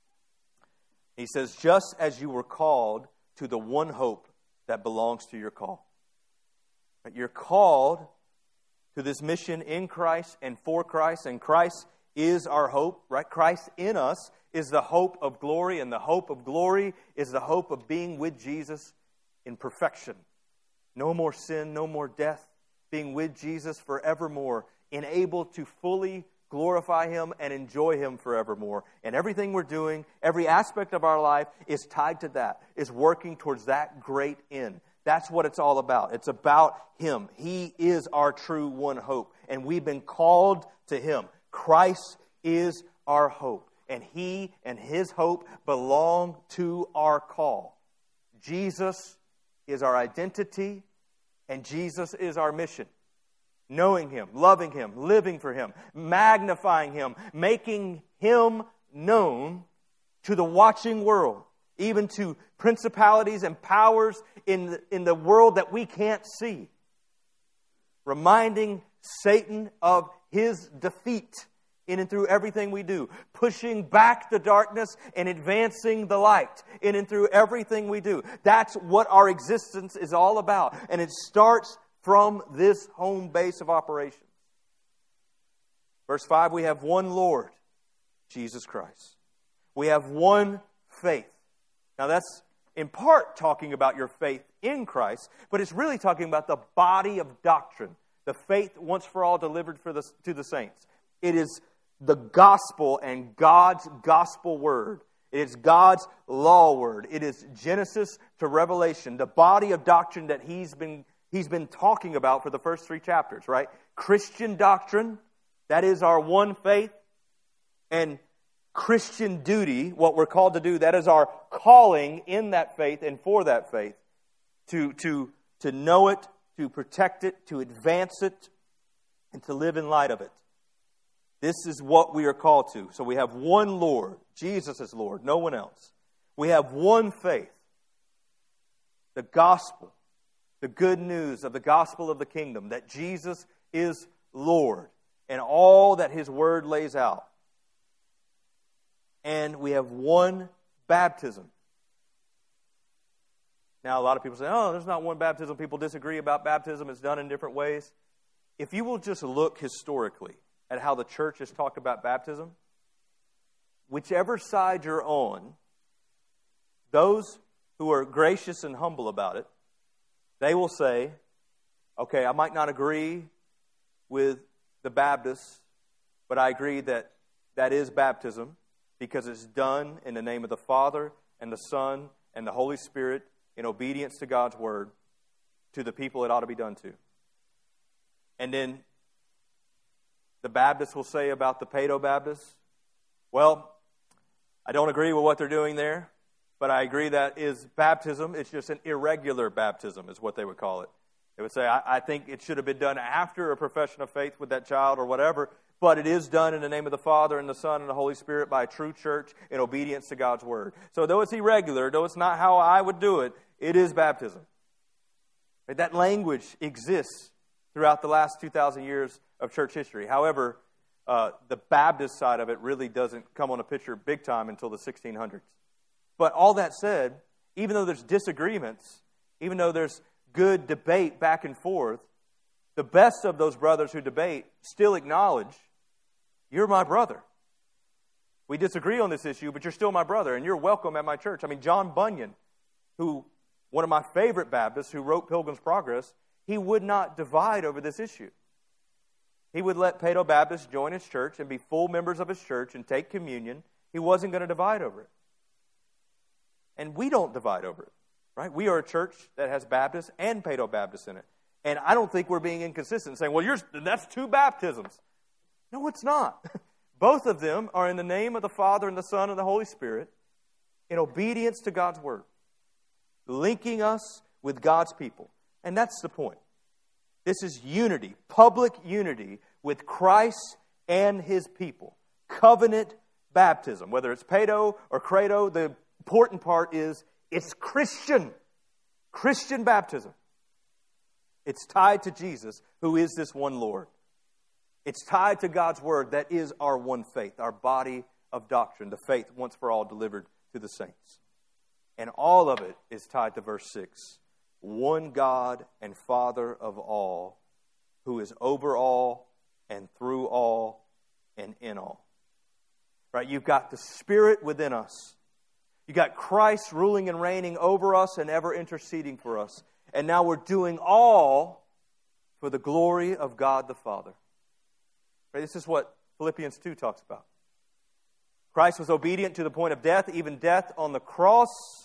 He says, just as you were called to the one hope that belongs to your call. You're called to this mission in Christ and for Christ, and Christ is our hope, right? Christ in us is the hope of glory, and the hope of glory is the hope of being with Jesus in perfection. No more sin, no more death, being with Jesus forevermore, enabled to fully glorify Him and enjoy Him forevermore. And everything we're doing, every aspect of our life is tied to that, is working towards that great end. That's what it's all about. It's about Him. He is our true one hope, and we've been called to Him. Christ is our hope, and He and His hope belong to our call. Jesus is our identity, and Jesus is our mission. Knowing Him, loving Him, living for Him, magnifying Him, making Him known to the watching world, even to principalities and powers in the, in the world that we can't see. Reminding Satan of his defeat in and through everything we do. Pushing back the darkness and advancing the light in and through everything we do. That's what our existence is all about. And it starts from this home base of operations. Verse five, we have one Lord, Jesus Christ. We have one faith. Now that's in part talking about your faith in Christ, but it's really talking about the body of doctrine, the faith once for all delivered for the, to the saints. It is the gospel and God's gospel word. It is God's law word. It is Genesis to Revelation, the body of doctrine that he's been, he's been talking about for the first three chapters, right? Christian doctrine, that is our one faith, and Christian duty, what we're called to do, that is our calling in that faith and for that faith, to, to, to know it, to protect it, to advance it, and to live in light of it. This is what we are called to. So we have one Lord. Jesus is Lord, no one else. We have one faith. The gospel, the good news of the gospel of the kingdom, that Jesus is Lord, and all that His word lays out. And we have one baptism. Now, a lot of people say, oh, there's not one baptism. People disagree about baptism. It's done in different ways. If you will just look historically at how the church has talked about baptism, whichever side you're on, those who are gracious and humble about it, they will say, okay, I might not agree with the Baptists, but I agree that that is baptism because it's done in the name of the Father and the Son and the Holy Spirit in obedience to God's word to the people it ought to be done to. And then the Baptists will say about the Paedo-Baptists, well, I don't agree with what they're doing there, but I agree that is baptism. It's just an irregular baptism is what they would call it. They would say, I, I think it should have been done after a profession of faith with that child or whatever, but it is done in the name of the Father and the Son and the Holy Spirit by a true church in obedience to God's word. So though it's irregular, though it's not how I would do it, it is baptism. That language exists throughout the last two thousand years of church history. However, uh, the Baptist side of it really doesn't come on a picture big time until the sixteen hundreds. But all that said, even though there's disagreements, even though there's good debate back and forth, the best of those brothers who debate still acknowledge, you're my brother. We disagree on this issue, but you're still my brother, and you're welcome at my church. I mean, John Bunyan, who one of my favorite Baptists who wrote Pilgrim's Progress, he would not divide over this issue. He would let Paedo-Baptists join his church and be full members of his church and take communion. He wasn't going to divide over it. And we don't divide over it, right? We are a church that has Baptists and Paedo-Baptists in it. And I don't think we're being inconsistent saying, well, you're, that's two baptisms. No, it's not. Both of them are in the name of the Father and the Son and the Holy Spirit in obedience to God's word, linking us with God's people. And that's the point. This is unity, public unity with Christ and His people. Covenant baptism, whether it's Paedo or Credo, the important part is it's Christian. Christian baptism. It's tied to Jesus, who is this one Lord. It's tied to God's word that is our one faith, our body of doctrine, the faith once for all delivered to the saints. And all of it is tied to verse six. One God and Father of all, who is over all and through all and in all. Right? You've got the Spirit within us. You've got Christ ruling and reigning over us and ever interceding for us. And now we're doing all for the glory of God the Father. Right? This is what Philippians two talks about. Christ was obedient to the point of death, even death on the cross,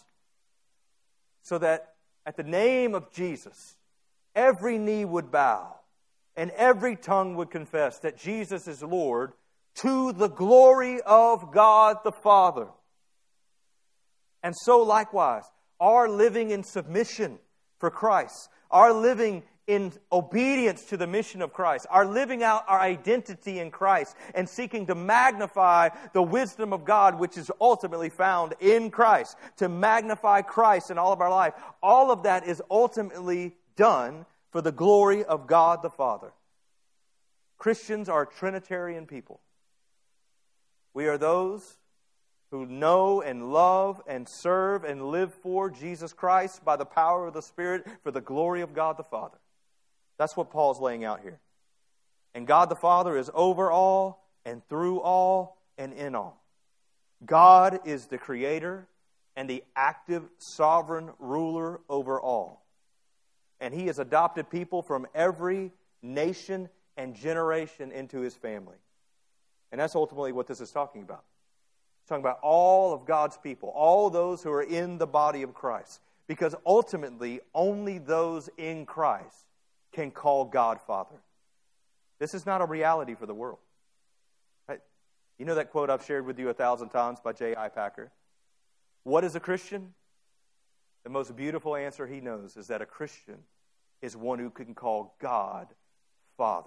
so that at the name of Jesus, every knee would bow and every tongue would confess that Jesus is Lord to the glory of God the Father. And so likewise, our living in submission for Christ, our living in obedience to the mission of Christ, our living out our identity in Christ and seeking to magnify the wisdom of God which is ultimately found in Christ, to magnify Christ in all of our life. All of that is ultimately done for the glory of God the Father. Christians are a Trinitarian people. We are those who know and love and serve and live for Jesus Christ by the power of the Spirit for the glory of God the Father. That's what Paul's laying out here. And God the Father is over all and through all and in all. God is the creator and the active sovereign ruler over all. And He has adopted people from every nation and generation into His family. And that's ultimately what this is talking about. It's talking about all of God's people, all those who are in the body of Christ. Because ultimately, only those in Christ can call God Father. This is not a reality for the world. Right? You know that quote I've shared with you a thousand times by J I Packer? What is a Christian? The most beautiful answer he knows is that a Christian is one who can call God Father.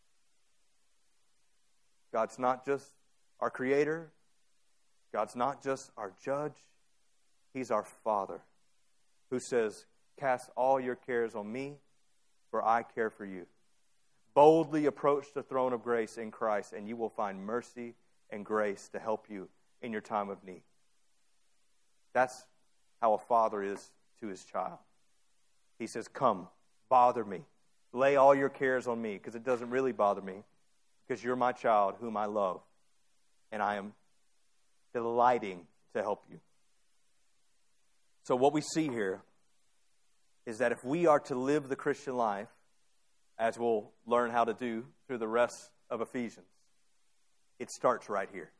God's not just our creator. God's not just our judge. He's our Father who says, cast all your cares on me, for I care for you. Boldly approach the throne of grace in Christ, and you will find mercy and grace to help you in your time of need. That's how a father is to his child. He says, come, bother me. Lay all your cares on me, because it doesn't really bother me, because you're my child whom I love, and I am delighting to help you. So what we see here is that if we are to live the Christian life, as we'll learn how to do through the rest of Ephesians, it starts right here.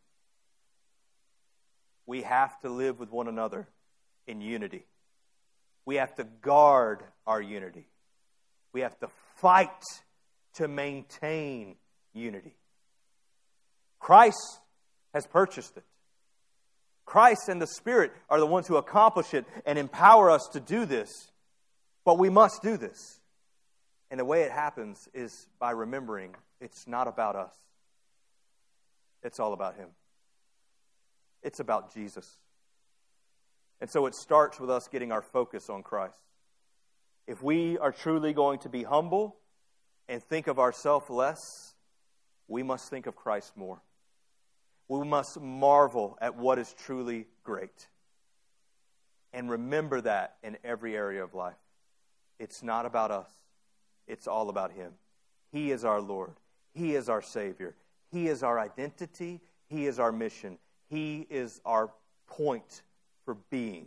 We have to live with one another in unity. We have to guard our unity. We have to fight to maintain unity. Christ has purchased it. Christ and the Spirit are the ones who accomplish it and empower us to do this. But we must do this. And the way it happens is by remembering it's not about us. It's all about Him. It's about Jesus. And so it starts with us getting our focus on Christ. If we are truly going to be humble and think of ourselves less, we must think of Christ more. We must marvel at what is truly great. And remember that in every area of life. It's not about us. It's all about Him. He is our Lord. He is our Savior. He is our identity. He is our mission. He is our point for being.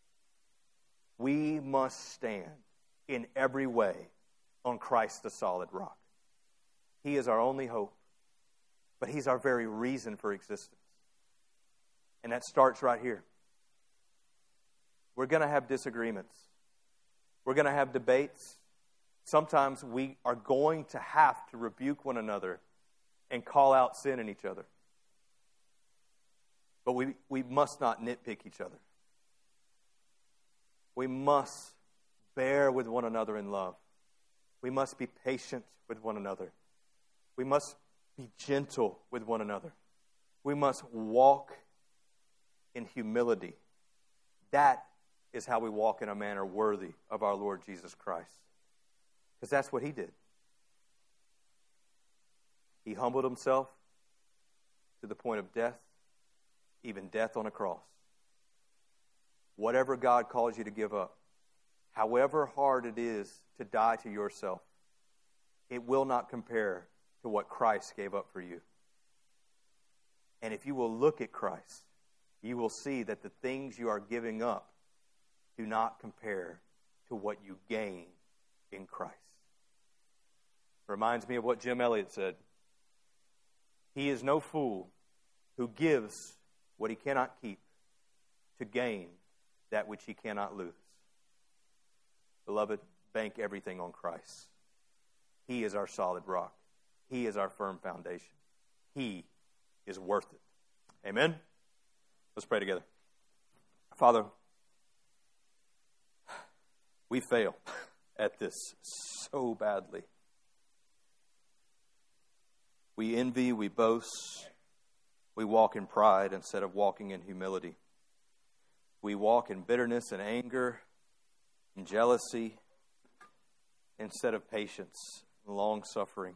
We must stand in every way on Christ the solid rock. He is our only hope. But He's our very reason for existence. And that starts right here. We're going to have disagreements. We're going to have debates. Sometimes we are going to have to rebuke one another and call out sin in each other. But we, we must not nitpick each other. We must bear with one another in love. We must be patient with one another. We must be gentle with one another. We must walk in humility. That is how we walk in a manner worthy of our Lord Jesus Christ. Because that's what He did. He humbled Himself to the point of death, even death on a cross. Whatever God calls you to give up, however hard it is to die to yourself, it will not compare to what Christ gave up for you. And if you will look at Christ, you will see that the things you are giving up do not compare to what you gain in Christ. Reminds me of what Jim Elliot said. He is no fool who gives what he cannot keep to gain that which he cannot lose. Beloved, bank everything on Christ. He is our solid rock. He is our firm foundation. He is worth it. Amen? Let's pray together. Father, we fail at this so badly. We envy, we boast, we walk in pride instead of walking in humility. We walk in bitterness and anger and jealousy instead of patience and long-suffering.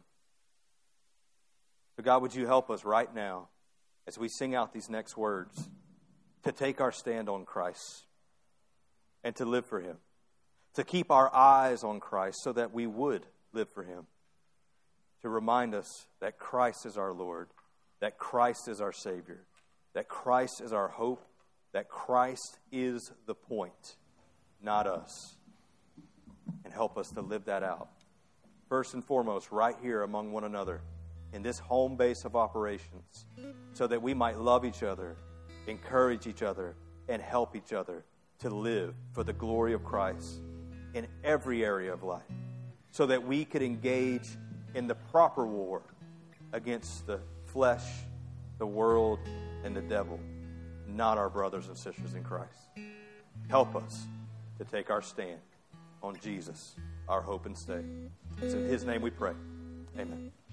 So God, would you help us right now as we sing out these next words to take our stand on Christ and to live for Him, to keep our eyes on Christ so that we would live for Him, to remind us that Christ is our Lord, that Christ is our Savior, that Christ is our hope, that Christ is the point, not us. And help us to live that out. First and foremost, right here among one another, in this home base of operations, so that we might love each other, encourage each other, and help each other to live for the glory of Christ in every area of life, so that we could engage in the proper war against the flesh, the world, and the devil, not our brothers and sisters in Christ. Help us to take our stand on Jesus, our hope and stay. It's in His name we pray. Amen.